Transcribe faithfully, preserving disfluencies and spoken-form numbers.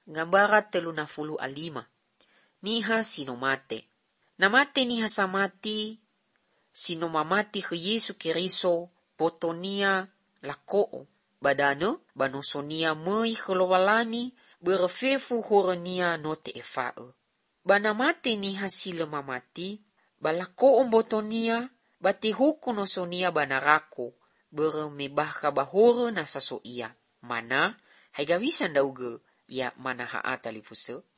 Ngambara telu na fulu alima. Niha sino mate. Namate niha samati sino mamati ke Yesu Keriso potonia lakoo. Badano banosonia mei kelowalani berefefu horenia note efa'e. Banamate niha sile mamati balakoo botonia bati huku nosonia banarako bere mebahka bahore nasaso ia. Mana haigawisan dauge ya mana haata lifuse.